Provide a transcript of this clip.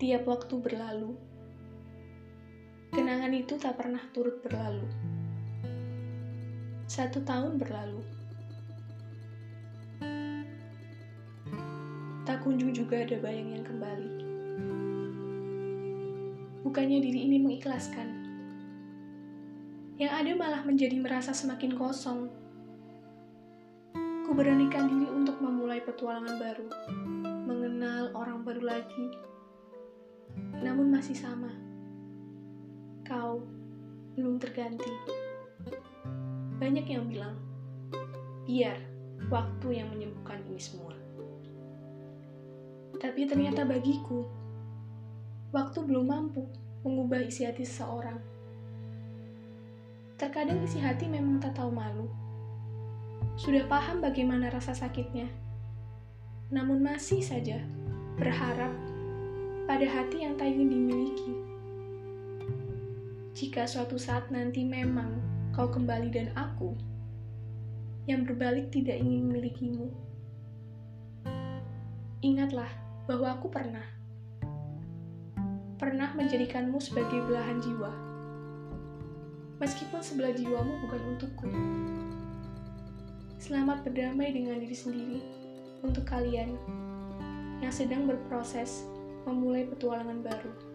Tiap waktu berlalu, kenangan itu tak pernah turut berlalu. 1 tahun berlalu, tak kunjung juga ada bayang yang kembali. Bukannya diri ini mengikhlaskan, yang ada malah menjadi merasa semakin kosong. Ku beranikan diri untuk memulai petualangan baru, mengenal orang baru lagi. Namun masih sama, kau belum terganti. Banyak yang bilang, biar waktu yang menyembuhkan ini semua. Tapi ternyata bagiku, waktu belum mampu mengubah isi hati seseorang. Terkadang isi hati memang tak tahu malu. Sudah paham bagaimana rasa sakitnya, namun masih saja berharap pada hati yang tak ingin dimiliki. Jika suatu saat nanti memang kau kembali dan aku yang berbalik tidak ingin memilikimu, ingatlah bahwa aku pernah menjadikanmu sebagai belahan jiwa, meskipun sebelah jiwamu bukan untukku. Selamat berdamai dengan diri sendiri untuk kalian yang sedang berproses memulai petualangan baru.